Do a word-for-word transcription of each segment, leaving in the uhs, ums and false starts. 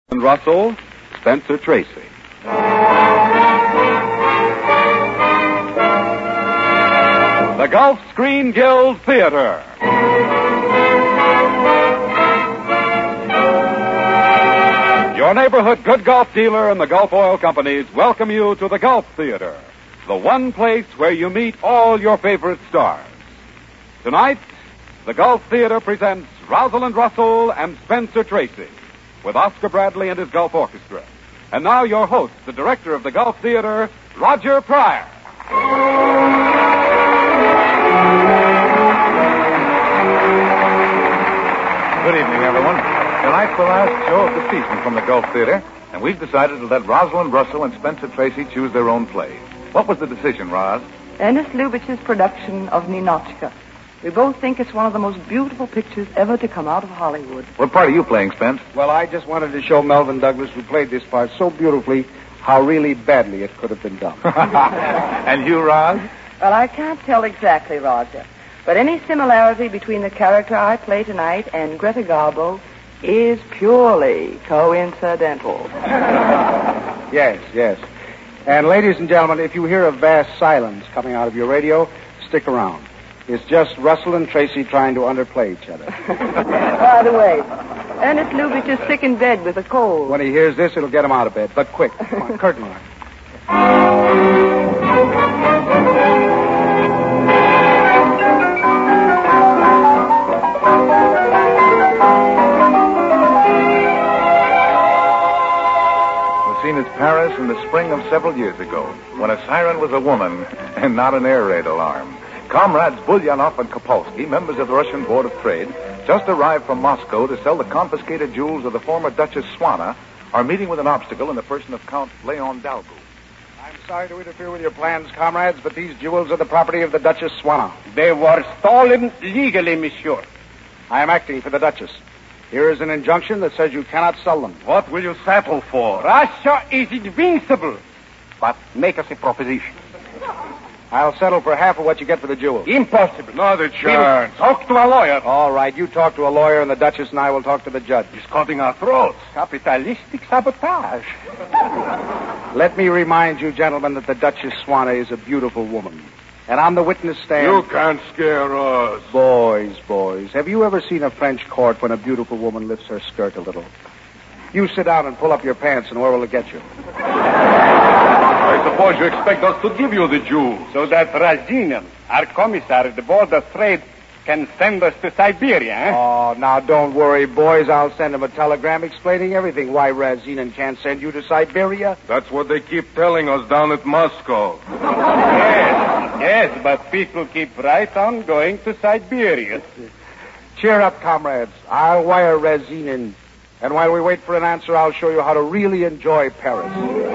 And Russell, Spencer Tracy. The Gulf Screen Guild Theater. Your neighborhood good Gulf dealer and the Gulf Oil Companies welcome you to the Gulf Theater, the one place where you meet all your favorite stars. Tonight, the Gulf Theater presents Rosalind Russell and Spencer Tracy, with Oscar Bradley and his Gulf Orchestra. And now your host, the director of the Gulf Theater, Roger Pryor. Good evening, everyone. Tonight's the last show of the season from the Gulf Theater, and we've decided to let Rosalind Russell and Spencer Tracy choose their own play. What was the decision, Roz? Ernest Lubitsch's production of Ninotchka. We both think it's one of the most beautiful pictures ever to come out of Hollywood. What part are you playing, Spence? Well, I just wanted to show Melvin Douglas, who played this part so beautifully, how really badly it could have been done. And you, Roz? Well, I can't tell exactly, Roger. But any similarity between the character I play tonight and Greta Garbo is purely coincidental. Yes, yes. And ladies and gentlemen, if you hear a vast silence coming out of your radio, stick around. It's just Russell and Tracy trying to underplay each other. By the way, Ernest Lubitsch is sick in bed with a cold. When he hears this, it'll get him out of bed. But quick, come on, curtain line. The scene is Paris in the spring of several years ago, when a siren was a woman and not an air raid alarm. Comrades Bulyanov and Kopolsky, members of the Russian Board of Trade, just arrived from Moscow to sell the confiscated jewels of the former Duchess Swana, are meeting with an obstacle in the person of Count Leon Dalgu. I'm sorry to interfere with your plans, comrades, but these jewels are the property of the Duchess Swana. They were stolen legally, monsieur. I am acting for the Duchess. Here is an injunction that says you cannot sell them. What will you settle for? Russia is invincible. But make us a proposition. I'll settle for half of what you get for the jewels. Impossible. Not a chance. Talk to a lawyer. All right, you talk to a lawyer, and the Duchess and I will talk to the judge. He's cutting our throats. Capitalistic sabotage. Let me remind you, gentlemen, that the Duchess Swana is a beautiful woman. And on the witness stand... You can't scare us. Boys, boys, have you ever seen a French court when a beautiful woman lifts her skirt a little? You sit down and pull up your pants, and where will it get you? I suppose you expect us to give you the jewels. So that Razinin, our commissar at the Board of Trade, can send us to Siberia, eh? Oh, now don't worry, boys. I'll send him a telegram explaining everything. Why Razinin can't send you to Siberia. That's what they keep telling us down at Moscow. Yes, yes, but people keep right on going to Siberia. Cheer up, comrades. I'll wire Razinin. And while we wait for an answer, I'll show you how to really enjoy Paris.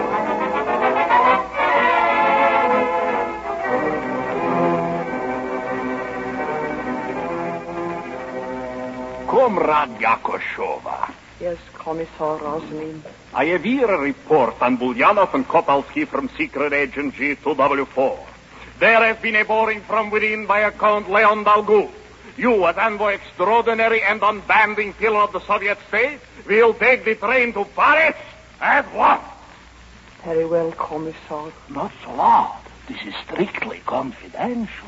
Comrade Yakoshova. Yes, Commissar Rosnin. I have here a report on Bulyanov and Kopolsky from Secret Agent G two W four. There has been a boring from within by a Count Leon Dalgu. You, as envoy extraordinary and unbanding pillar of the Soviet state, will take the train to Paris at once. Very well, Commissar. Not so loud. This is strictly confidential.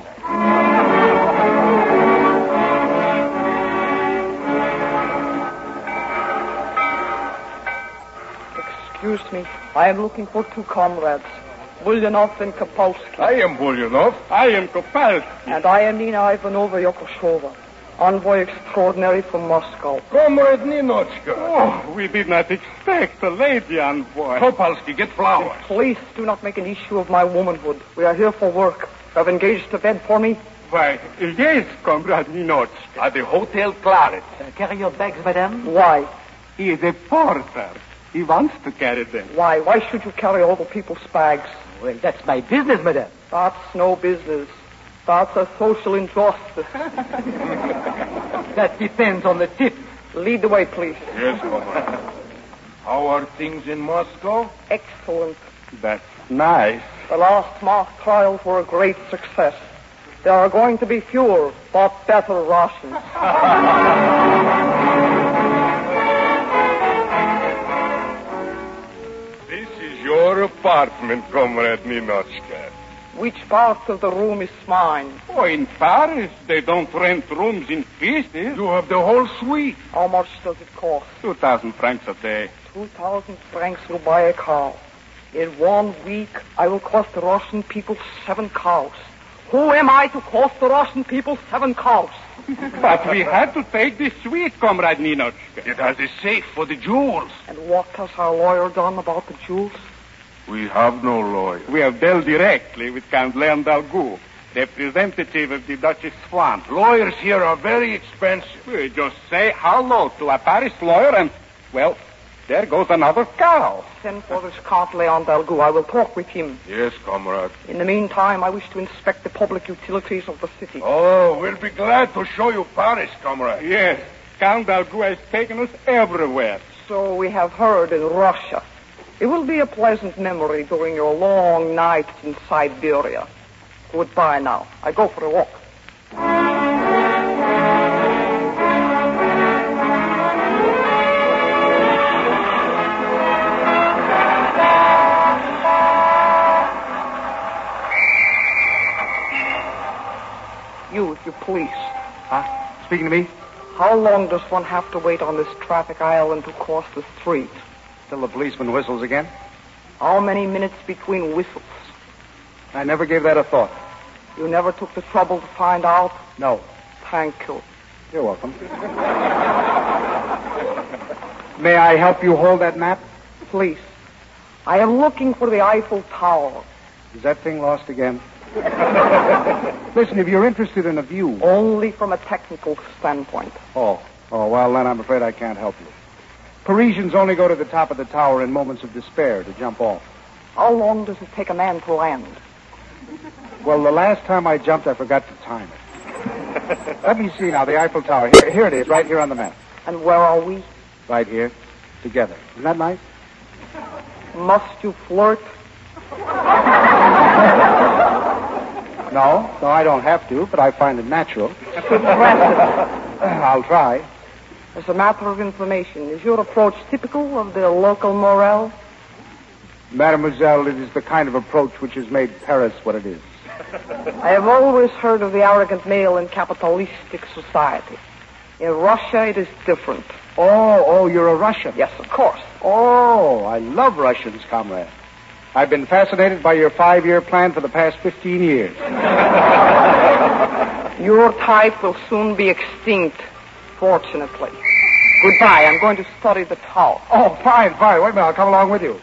Excuse me. I am looking for two comrades, Bulyanov and Kopolsky. I am Bulyanov. I am Kopolsky. And I am Nina Ivanova Yakoshova, envoy extraordinary from Moscow. Comrade Ninotchka. Oh, we did not expect a lady envoy. Kopolsky, get flowers. Please do not make an issue of my womanhood. We are here for work. You have engaged a bed for me? Why, yes, Comrade Ninotchka. At the Hotel Claret. Uh, carry your bags, madame? Why? He is a porter. He wants to carry them. Why? Why should you carry all the people's bags? Well, that's my business, madame. That's no business. That's a social injustice. That depends on the tip. Lead the way, please. Yes, comrade. How are things in Moscow? Excellent. That's nice. The last mock trials were a great success. There are going to be fewer, but better Russians. apartment, Comrade Ninochka? Which part of the room is mine? Oh, in Paris, they don't rent rooms in pieces. You have the whole suite. How much does it cost? Two thousand francs a day. Two thousand francs will buy a cow. In one week, I will cost the Russian people seven cows. Who am I to cost the Russian people seven cows? But we had to take this suite, Comrade Ninochka. It has a safe for the jewels. And what has our lawyer done about the jewels? We have no lawyer. We have dealt directly with Count Leon Dalgou, representative of the Duchess Swan. Lawyers here are very expensive. We just say hello to a Paris lawyer and, well, there goes another cow. Send for this Count Leon Dalgou. I will talk with him. Yes, comrade. In the meantime, I wish to inspect the public utilities of the city. Oh, we'll be glad to show you Paris, comrade. Yes, Count Dalgou has taken us everywhere. So we have heard in Russia. It will be a pleasant memory during your long nights in Siberia. Goodbye now. I go for a walk. You, if you please. Huh? Speaking to me? How long does one have to wait on this traffic island to cross the street? Till the policeman whistles again? How many minutes between whistles? I never gave that a thought. You never took the trouble to find out? No. Thank you. You're welcome. May I help you hold that map? Please. I am looking for the Eiffel Tower. Is that thing lost again? Listen, if you're interested in a view... Only from a technical standpoint. Oh. Oh, well, then I'm afraid I can't help you. Parisians only go to the top of the tower in moments of despair to jump off. How long does it take a man to land? Well, the last time I jumped, I forgot to time it. Let me see now, the Eiffel Tower. Here, here it is, right here on the map. And where are we? Right here, together. Isn't that nice? Must you flirt? No, no, I don't have to, but I find it natural. Impressive. I'll try. As a matter of information, is your approach typical of the local morale? Mademoiselle, it is the kind of approach which has made Paris what it is. I have always heard of the arrogant male in capitalistic society. In Russia, it is different. Oh, oh, you're a Russian? Yes, of course. Oh, I love Russians, comrade. I've been fascinated by your five-year plan for the past fifteen years. Your type will soon be extinct, fortunately. Goodbye. I'm going to study the tower. Oh, fine, fine. Wait a minute. I'll come along with you.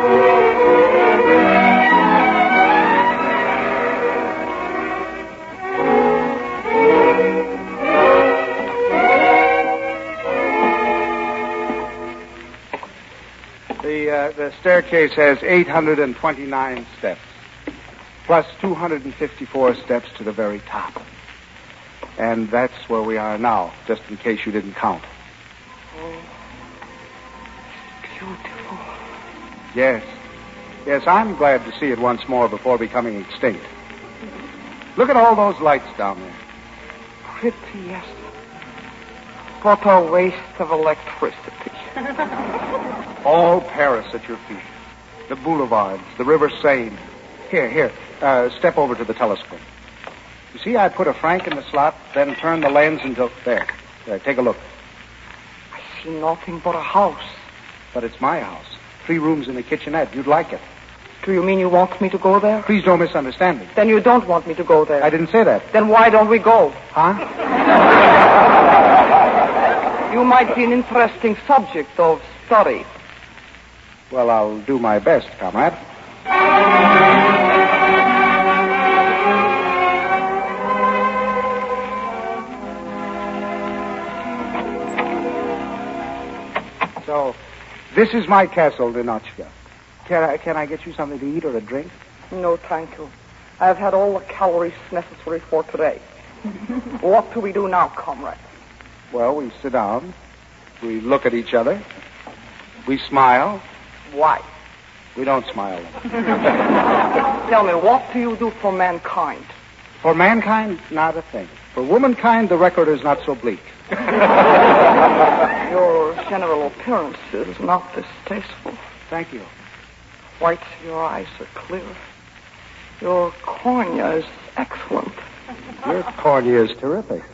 The, uh, the staircase has eight hundred twenty-nine steps, plus two hundred fifty-four steps to the very top. And that's where we are now, just in case you didn't count. Oh, beautiful. Yes. Yes, I'm glad to see it once more before becoming extinct. Look at all those lights down there. Pretty, yes. What a waste of electricity. All Paris at your feet. The boulevards, the River Seine. Here, here. Uh, step over to the telescope. You see, I put a franc in the slot, then turn the lens until... There. There, take a look. I see nothing but a house. But it's my house. Three rooms and a kitchenette. You'd like it. Do you mean you want me to go there? Please don't misunderstand me. Then you don't want me to go there. I didn't say that. Then why don't we go? Huh? You might be an interesting subject of study. Well, I'll do my best, comrade. So, this is my castle, Ninochka. Can I, can I get you something to eat or a drink? No, thank you. I've had all the calories necessary for today. What do we do now, comrade? Well, we sit down. We look at each other. We smile. Why? We don't smile. Tell me, what do you do for mankind? For mankind, not a thing. For womankind, the record is not so bleak. Your general appearance is not distasteful. Thank you. whites of your eyes are clear. Your cornea is excellent. Your cornea is terrific.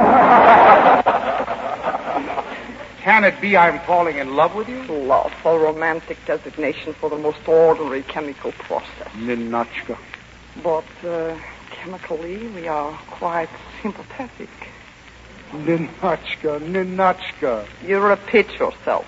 Can it be I'm falling in love with you? Love, a romantic designation for the most ordinary chemical process. Ninotchka. But uh, chemically, we are quite sympathetic. Ninotchka, Ninotchka. You repeat yourself.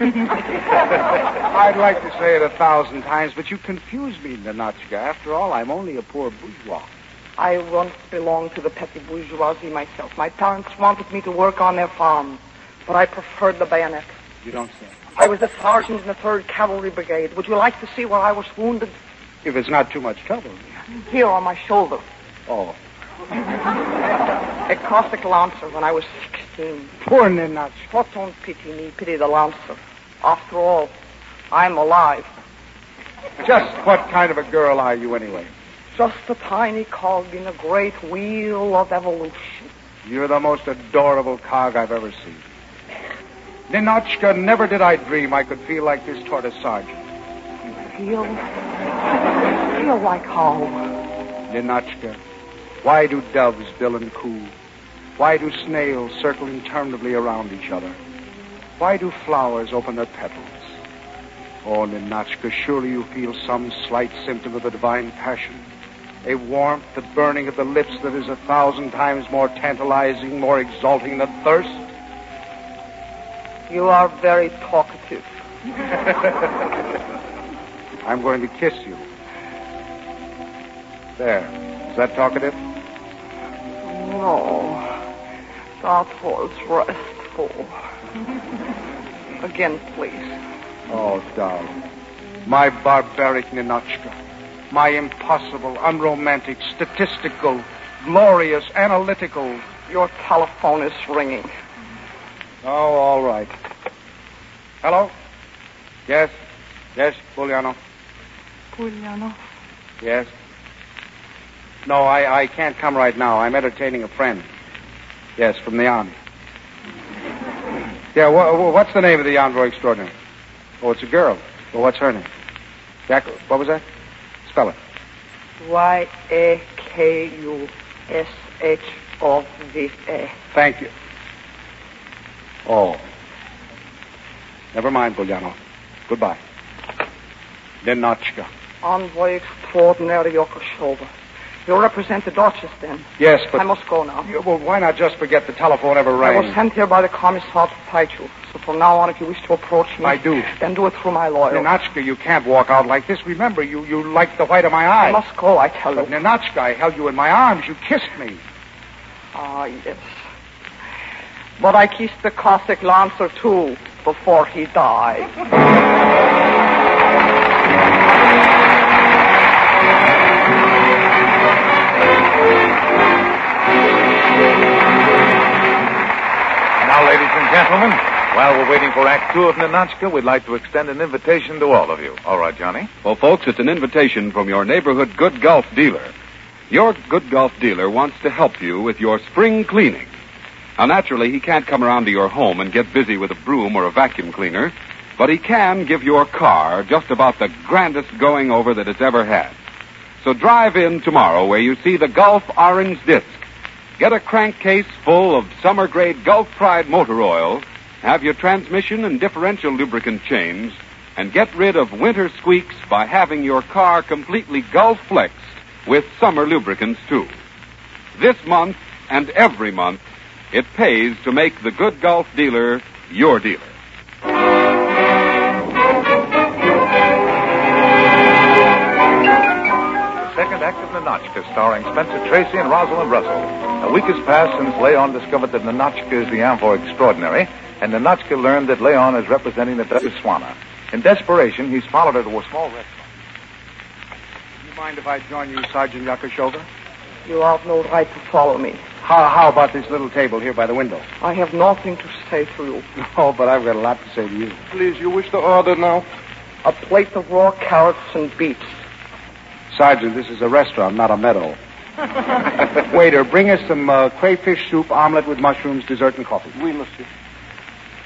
I'd like to say it a thousand times, but you confuse me, Ninotchka. After all, I'm only a poor bourgeois. I once belonged to the petty bourgeoisie myself. My parents wanted me to work on their farm, but I preferred the bayonet. You don't say. I was a sergeant in the third Cavalry Brigade. Would you like to see where I was wounded? If it's not too much trouble. Here on my shoulder. Oh. A Cossack lancer when I was sixteen. Poor Ninotchka. What don't pity me, pity the lancer. After all, I'm alive. Just what kind of a girl are you anyway? Just a tiny cog in a great wheel of evolution. You're the most adorable cog I've ever seen. Ninotchka, never did I dream I could feel like this toward a sergeant. Feel? Feel like how? Ninotchka, why do doves bill and coo? Why do snails circle interminably around each other? Why do flowers open their petals? Oh, Ninotchka, surely you feel some slight symptom of the divine passion. A warmth, the burning of the lips that is a thousand times more tantalizing, more exalting than thirst. You are very talkative. I'm going to kiss you. There. Is that talkative? No. That was restful. Again, please. Oh, darling. My barbaric Ninotchka. My impossible, unromantic, statistical, glorious, analytical. Your telephone is ringing. Oh, all right. Hello? Yes? Yes, Buliano? Buliano? Yes? No, I, I can't come right now. I'm entertaining a friend. Yes, from the Army. Yeah, wh- wh- what's the name of the envoy extraordinary? Oh, it's a girl. Well, what's her name? Jack, what was that? Spell it. Y A K U S H O V A. Thank you. Oh. Never mind, Buliano. Goodbye. Ninotchka. Envoy extraordinary Yokoshova. You represent the Duchess, then? Yes, but... I must go now. Yeah, well, why not just forget the telephone ever rang? I was sent here by the Commissar to fight you. So from now on, if you wish to approach me... I do. Then do it through my lawyer. Ninotchka, you can't walk out like this. Remember, you, you like the white of my eye. I must go, I tell But you. Ninotchka, I held you in my arms. You kissed me. Ah, yes. But I kissed the Cossack lancer, too, before he died. Now, ladies and gentlemen, while we're waiting for Act Two of Ninotchka, we'd like to extend an invitation to all of you. All right, Johnny? Well, folks, it's an invitation from your neighborhood Good Gulf dealer. Your Good Gulf dealer wants to help you with your spring cleaning. Now, naturally, he can't come around to your home and get busy with a broom or a vacuum cleaner, but he can give your car just about the grandest going over that it's ever had. So drive in tomorrow where you see the Gulf Orange Disc. Get a crankcase full of summer-grade Gulf Pride motor oil, have your transmission and differential lubricant changed, and get rid of winter squeaks by having your car completely Gulf-flexed with summer lubricants, too. This month and every month, it pays to make the Good Gulf dealer your dealer. The second act of Ninotchka, starring Spencer Tracy and Rosalind Russell. A week has passed since Leon discovered that Ninotchka is the envoy extraordinary, and Ninotchka learned that Leon is representing the Duchess Swana. In desperation, he's followed her to a small restaurant. Do you mind if I join you, Sergeant Yakushova? You have no right to follow me. How, how about this little table here by the window? I have nothing to say to you. Oh, but I've got a lot to say to you. Please, you wish to order now? A plate of raw carrots and beets. Sergeant, this is a restaurant, not a meadow. Waiter, bring us some uh, crayfish soup, omelet with mushrooms, dessert, and coffee. Oui, monsieur.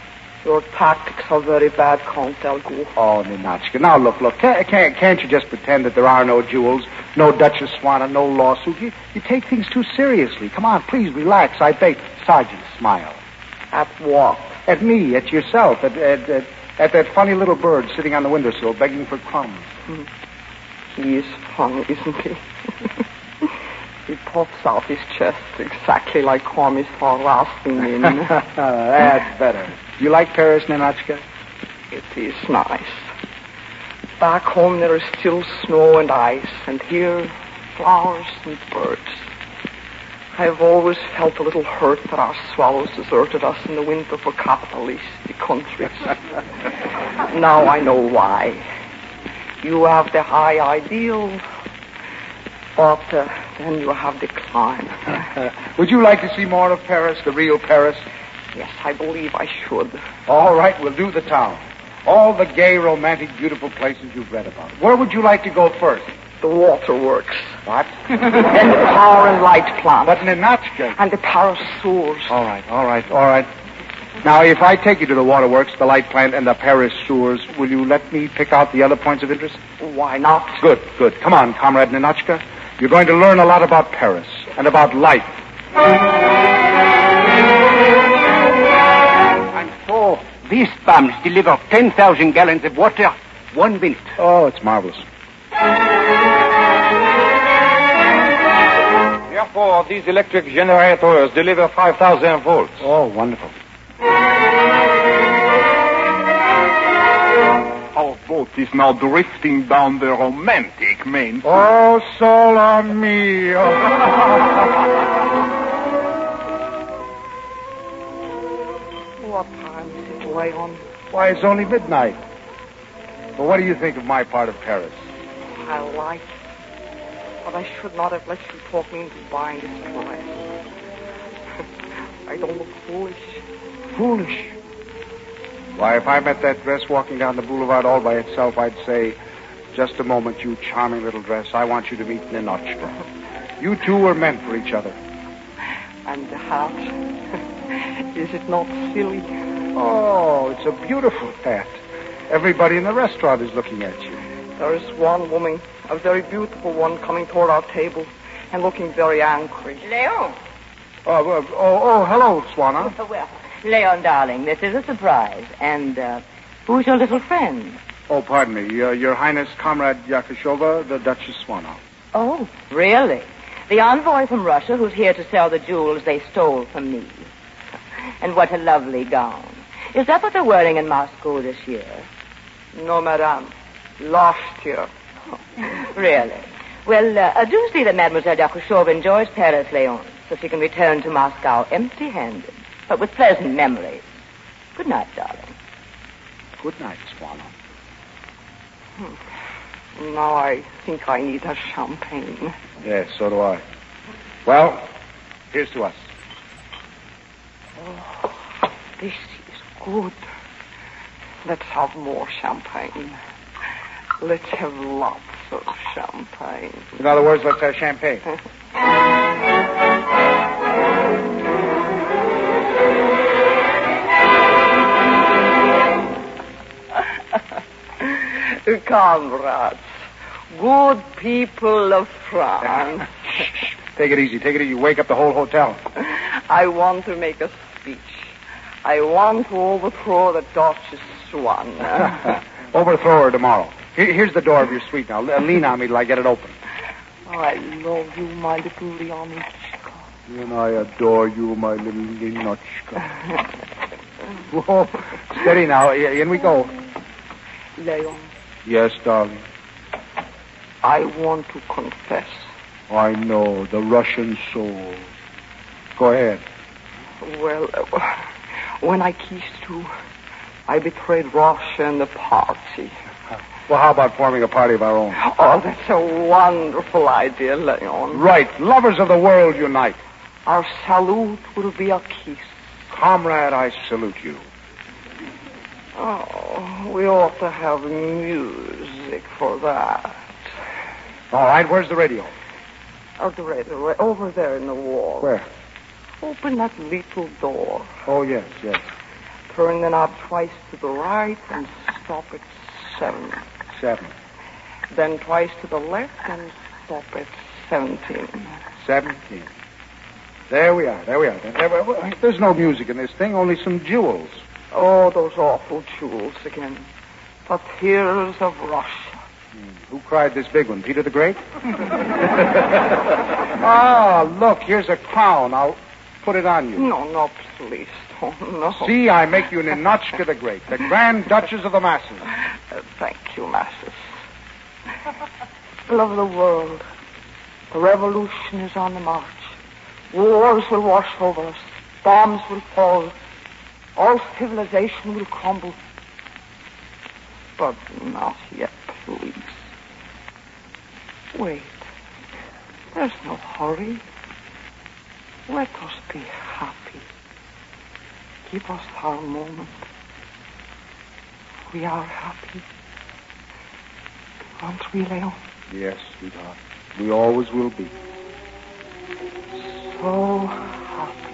Your tactics are very bad, Count Dalgu. Oh, Ninotchka. Now, look, look. Can't, can't, can't you just pretend that there are no jewels, no Duchess Swana, no lawsuit? You, you take things too seriously. Come on, please, relax, I beg. Sergeant, smile. At what? At me, at yourself, at, at, at, at that funny little bird sitting on the windowsill begging for crumbs. Hmm. He is funny, isn't he? He puffs out his chest exactly like Commissar Rasputin. That's better. You like Paris, Ninotchka? It is nice. Back home there is still snow and ice, and here flowers and birds. I have always felt a little hurt that our swallows deserted us in the winter for capitalistic countries. Now I know why. You have the high ideal, but uh, then you have declined. Would you like to see more of Paris, the real Paris? Yes, I believe I should. All right, we'll do the town. All the gay, romantic, beautiful places you've read about. Where would you like to go first? The waterworks. What? Then the power and light plant. But Ninotchka. And the Paris sewers. All right, all right, all right. Now, if I take you to the waterworks, the light plant, and the Paris sewers, will you let me pick out the other points of interest? Why not? Good, good. Come on, Comrade Ninotchka. You're going to learn a lot about Paris and about life. And so, these pumps deliver ten thousand gallons of water one minute. Oh, it's marvelous. Therefore, these electric generators deliver five thousand volts. Oh, wonderful. Our boat is now drifting down the romantic main. Oh, solo mio. What time is it, Leon? Why, it's only midnight. Well, what do you think of my part of Paris? I like it. But I should not have let you talk me into buying this dress. I don't look foolish. Foolish. Why, if I met that dress walking down the boulevard all by itself, I'd say, just a moment, you charming little dress. I want you to meet Ninotchka. You two were meant for each other. And the hat. Is it not silly? Oh, it's a beautiful hat. Everybody in the restaurant is looking at you. There is one woman, a very beautiful one, coming toward our table and looking very angry. Leon. Oh, uh, oh, oh, hello, Swana. Well, Leon, darling, this is a surprise. And uh, who's your little friend? Oh, pardon me. Uh, Your Highness, Comrade Yakushova, the Duchess Swana. Oh, really? The envoy from Russia who's here to sell the jewels they stole from me. And what a lovely gown. Is that what they're wearing in Moscow this year? No, madame. Last year. Oh, really? Well, uh, do see that Mademoiselle Yakushova enjoys Paris, Leon, so she can return to Moscow empty-handed, but with pleasant memories. Good night, darling. Good night, Swana. Hmm. Now I think I need a champagne. Yes, so do I. Well, here's to us. Oh, this is good. Let's have more champagne. Let's have lots of champagne. In other words, let's have champagne. Comrades, good people of France. Take it easy, take it easy. Wake up the whole hotel. I want to make a speech. I want to overthrow the Duchess Swana. Overthrow her tomorrow. Here, here's the door of your suite now. Lean on me till I get it open. Oh, I love you, my little Leonchka. And I adore you, my little Leonchka. Whoa. Steady now. In we go. Leon. Yes, darling. I want to confess. I know, the Russian soul. Go ahead. Well, uh, when I kissed you, I betrayed Russia and the party. Well, how about forming a party of our own? Oh, that's a wonderful idea, Leon. Right. Lovers of the world unite. Our salute will be a kiss. Comrade, I salute you. Oh, we ought to have music for that. All right, where's the radio? Oh, the radio, over there in the wall. Where? Open that little door. Oh, yes, yes. Turn the knob twice to the right and stop at seven. Seven. Then twice to the left and stop at seventeen. Seventeen. There we are. There we are. There, there, there's no music in this thing, only some jewels. Oh, those awful jewels again. The tears of Russia. Hmm. Who cried this big one? Peter the Great? Ah, look, here's a crown. I'll put it on you. No, no, please. Oh, no. See, I make you Ninotchka the Great, the Grand Duchess of the Masses. Uh, thank you, Masses. People of the world, the revolution is on the march. Wars will wash over us. Bombs will fall. All civilization will crumble. But not yet, please. Wait. There's no hurry. Let us be happy. Give us our moment. We are happy. Aren't we, Leon? Yes, sweetheart. We always will be. So happy.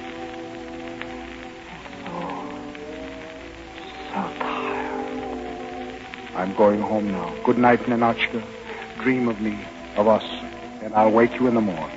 And so, so tired. I'm going home now. Good night, Ninotchka. Dream of me, of us, and I'll wake you in the morning.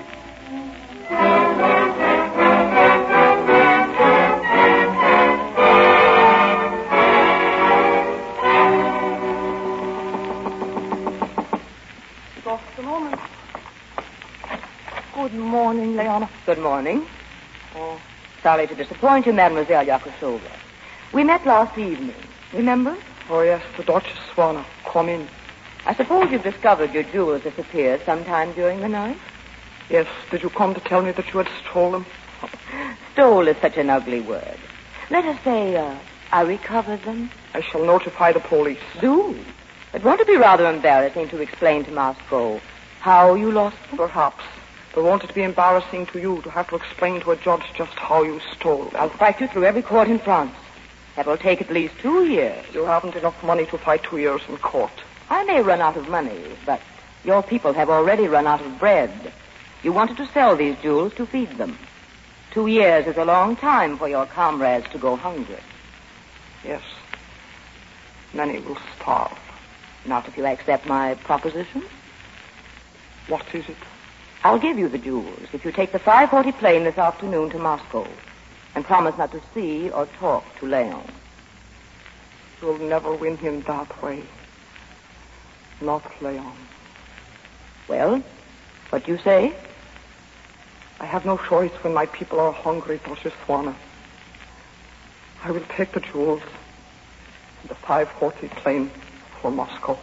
Good morning, Leona. Good morning. Oh, sorry to disappoint you, Mademoiselle Yakushova. We met last evening, remember? Oh, yes, the Duchess Swana. Come in. I suppose you've discovered your jewels disappeared sometime during the night? Yes. Did you come to tell me that you had stolen? Stole is such an ugly word. Let us say, uh, I recovered them. I shall notify the police. Do. But won't it be rather embarrassing to explain to Moscow how you lost them? Perhaps. But won't it be embarrassing to you to have to explain to a judge just how you stole them? I'll fight you through every court in France. That will take at least two years. You haven't enough money to fight two years in court. I may run out of money, but your people have already run out of bread. You wanted to sell these jewels to feed them. Two years is a long time for your comrades to go hungry. Yes. Many will starve. Not if you accept my proposition. What is it? I'll give you the jewels if you take the five forty plane this afternoon to Moscow and promise not to see or talk to Leon. You'll never win him that way. Not Leon. Well, what do you say? I have no choice when my people are hungry, Duchess Swana. I will take the jewels and the five forty plane for Moscow.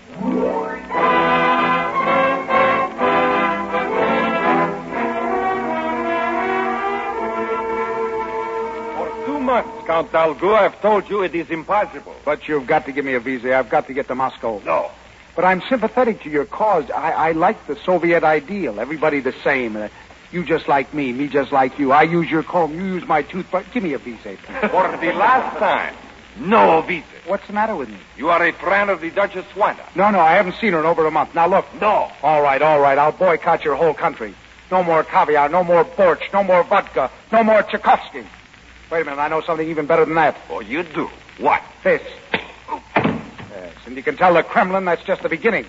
Months, Count Dalgu, I've told you it is impossible. But you've got to give me a visa. I've got to get to Moscow. No. But I'm sympathetic to your cause. I, I like the Soviet ideal. Everybody the same. Uh, you just like me, me just like you. I use your comb, you use my toothbrush. Give me a visa. For the last time, no visa. What's the matter with me? You are a friend of the Duchess Swana. No, no, I haven't seen her in over a month. Now, look. No. All right, all right. I'll boycott your whole country. No more caviar, no more borsch, no more vodka, no more Tchaikovsky. Wait a minute, I know something even better than that. Oh, you do? What? This. Yes, and you can tell the Kremlin that's just the beginning.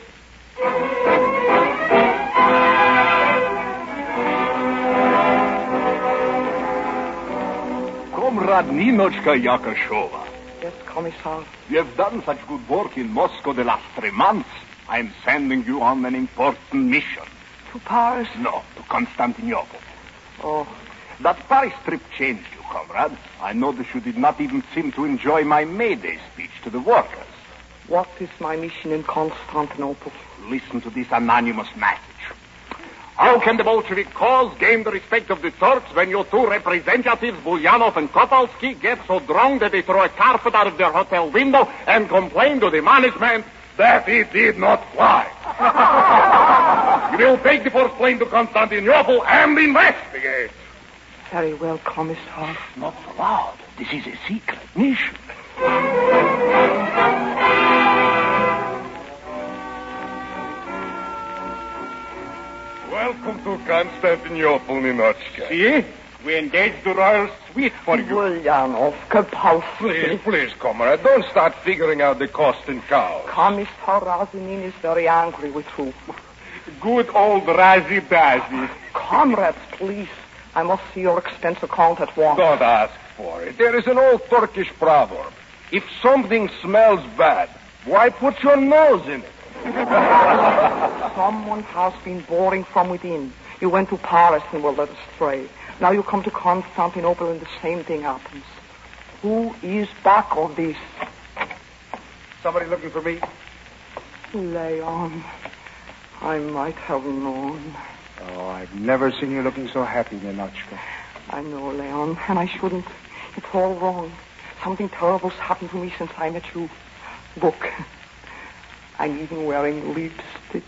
Comrade Ninotchka Yakushova. Yes, Commissar. You have done such good work in Moscow the last three months. I'm sending you on an important mission. To Paris? No, to Constantinople. Oh. That Paris trip changed you, comrade. I noticed you did not even seem to enjoy my May Day speech to the workers. What is my mission in Constantinople? Listen to this anonymous message. How can the Bolshevik cause gain the respect of the Turks when your two representatives, Bulyanov and Kopalsky, get so drunk that they throw a carpet out of their hotel window and complain to the management that it did not fly? You will take the first plane to Constantinople and investigate. Very well, Commissar. Not so loud. This is a secret mission. Welcome to Constantinople, Ninotchka. See? We engaged the royal suite for you. Bulyanov, Kopalsky. Please, please, comrade, don't start figuring out the cost in cows. Commissar Razinin is very angry with you. Good old Razi-Bazi. Comrades, please. I must see your expense account at once. Don't ask for it. There is an old Turkish proverb. If something smells bad, why put your nose in it? Someone has been boring from within. You went to Paris and were led astray. Now you come to Constantinople and the same thing happens. Who is back of this? Somebody looking for me? Leon, I might have known. Oh, I've never seen you looking so happy, Ninochka. I know, Leon, and I shouldn't. It's all wrong. Something terrible's happened to me since I met you. Look, I'm even wearing lipstick.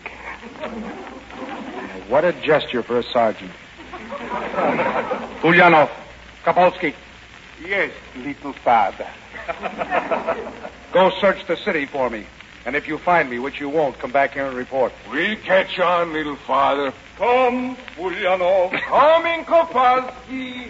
What a gesture for a sergeant. Bulyanov, Kopalsky. Yes, little father. Go search the city for me. And if you find me, which you won't, come back here and report. We'll catch on, little father. Come, Bulyanov. Coming, Kopalsky.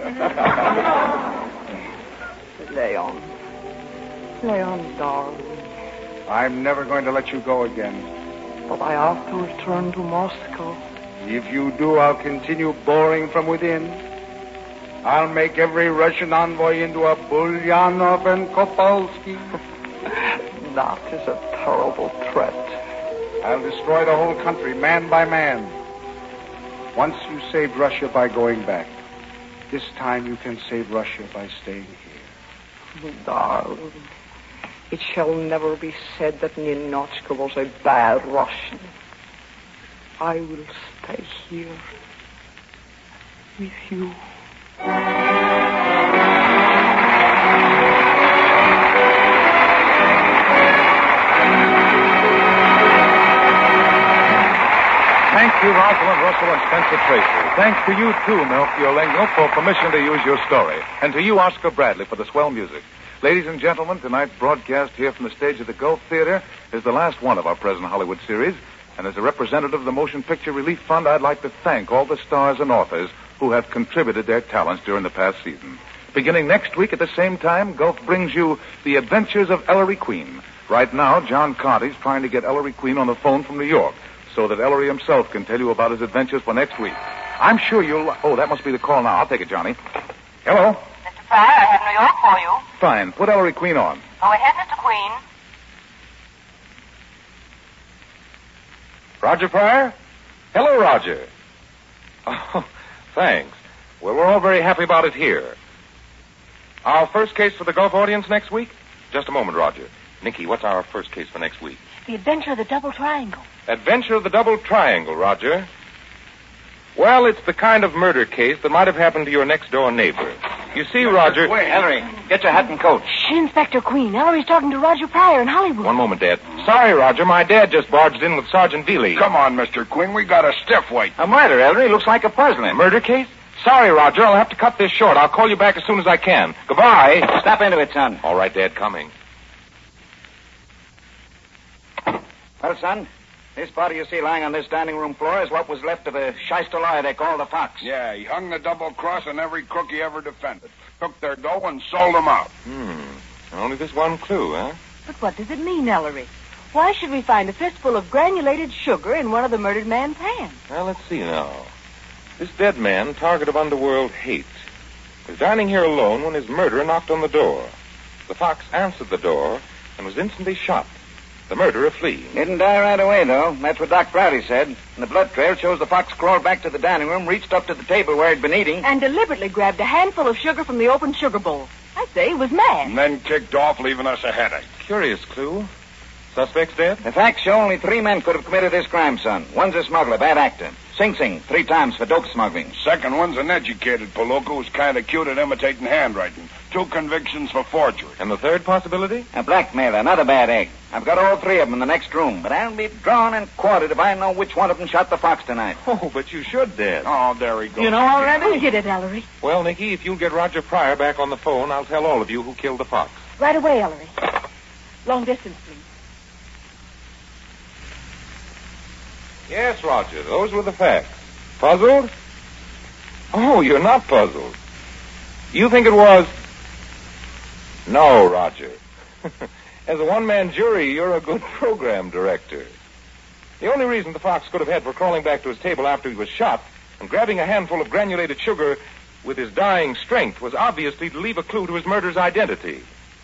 Leon. Leon, darling. I'm never going to let you go again. But I have to return to Moscow. If you do, I'll continue boring from within. I'll make every Russian envoy into a Bulyanov and Kopalsky. That is a terrible threat. I'll destroy the whole country, man by man. Once you saved Russia by going back. This time you can save Russia by staying here. Darling, it shall never be said that Ninochka was a bad Russian. I will stay here with you. Thank you, Rosalind Russell and Spencer Tracy. Thanks to you, too, Melchior Lengo, for permission to use your story. And to you, Oscar Bradley, for the swell music. Ladies and gentlemen, tonight's broadcast here from the stage of the Gulf Theater is the last one of our present Hollywood series. And as a representative of the Motion Picture Relief Fund, I'd like to thank all the stars and authors who have contributed their talents during the past season. Beginning next week at the same time, Gulf brings you The Adventures of Ellery Queen. Right now, John Conti's trying to get Ellery Queen on the phone from New York so that Ellery himself can tell you about his adventures for next week. I'm sure you'll... Oh, that must be the call now. I'll take it, Johnny. Hello? Mister Pryor, I have New York for you. Fine. Put Ellery Queen on. Go ahead, Mister Queen. Roger Pryor? Hello, Roger. Oh, thanks. Well, we're all very happy about it here. Our first case for the Gulf audience next week? Just a moment, Roger. Nicky, what's our first case for next week? The Adventure of the Double Triangle. Adventure of the Double Triangle, Roger. Well, it's the kind of murder case that might have happened to your next-door neighbor. You see, Roger... Wait, Ellery, get your hat and coat. Shh, Inspector Queen. Ellery's talking to Roger Pryor in Hollywood. One moment, Dad. Sorry, Roger, my dad just barged in with Sergeant Veely. Come on, Mister Quinn. We got a stiff wait. A murder, Ellery. Looks like a puzzling. Murder case? Sorry, Roger. I'll have to cut this short. I'll call you back as soon as I can. Goodbye. Step into it, son. All right, Dad, coming. Well, son, this body you see lying on this dining room floor is what was left of a shyster lawyer they call the Fox. Yeah, he hung the double cross on every crook he ever defended. Took their dough and sold them out. Hmm. Only this one clue, huh? But what does it mean, Ellery? Why should we find a fistful of granulated sugar in one of the murdered man's hands? Well, let's see now. This dead man, target of underworld hate, was dining here alone when his murderer knocked on the door. The Fox answered the door and was instantly shot. The murderer fleeing. Didn't die right away, though. That's what Doc Prouty said. And the blood trail shows the Fox crawled back to the dining room, reached up to the table where he'd been eating. And deliberately grabbed a handful of sugar from the open sugar bowl. I'd say he was mad. And then kicked off, leaving us a headache. Curious clue. Suspects dead? The facts show only three men could have committed this crime, son. One's a smuggler, bad actor. Sing Sing, three times for dope smuggling. Second one's an educated Palooka who's kind of cute at imitating handwriting. Two convictions for forgery. And the third possibility? A blackmailer, another bad egg. I've got all three of them in the next room, but I'll be drawn and quartered if I know which one of them shot the Fox tonight. Oh, but you should, Dad. Oh, there he goes. You know already? Who did it, Ellery? Well, Nicky, if you'll get Roger Pryor back on the phone, I'll tell all of you who killed the Fox. Right away, Ellery. Long distance, please. Yes, Roger, those were the facts. Puzzled? Oh, you're not puzzled. You think it was? No, Roger. As a one-man jury, you're a good program director. The only reason the fox could have had for crawling back to his table after he was shot and grabbing a handful of granulated sugar with his dying strength was obviously to leave a clue to his murder's identity.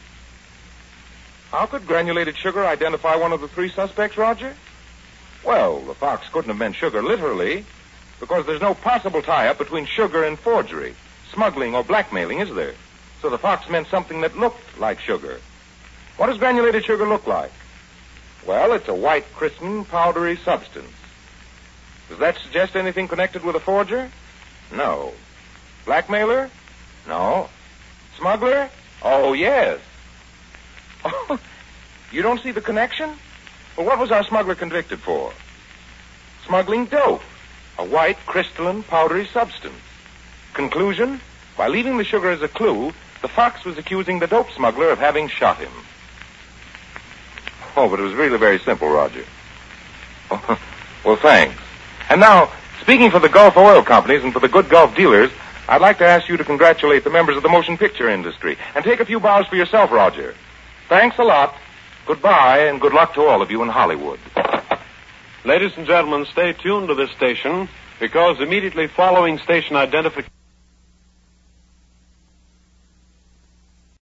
How could granulated sugar identify one of the three suspects, Roger? Well, the fox couldn't have meant sugar literally, because there's no possible tie-up between sugar and forgery, smuggling or blackmailing, is there? So the fox meant something that looked like sugar. What does granulated sugar look like? Well, it's a white, crystalline, powdery substance. Does that suggest anything connected with a forger? No. Blackmailer? No. Smuggler? Oh, yes. Oh, you don't see the connection? Well, what was our smuggler convicted for? Smuggling dope, a white, crystalline, powdery substance. Conclusion? By leaving the sugar as a clue, the fox was accusing the dope smuggler of having shot him. Oh, but it was really very simple, Roger. Oh, well, thanks. And now, speaking for the Gulf Oil Companies and for the good Gulf dealers, I'd like to ask you to congratulate the members of the motion picture industry and take a few bows for yourself, Roger. Thanks a lot. Goodbye, and good luck to all of you in Hollywood. Ladies and gentlemen, stay tuned to this station, because immediately following station identification...